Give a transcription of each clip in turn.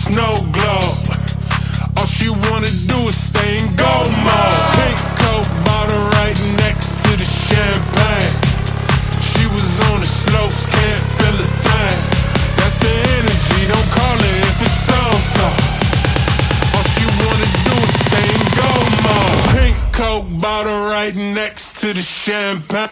snow globe. All she wanna do is stay in go mode. Pink coat bottle right next to the champagne. She was on the slopes, can't feel a thing. That's the energy, don't call it if it's so-so. All she wanna do is stay in go mode. Pink coat bottle right next to the champagne.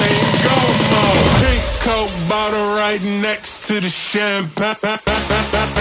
Bottle right next to the champagne.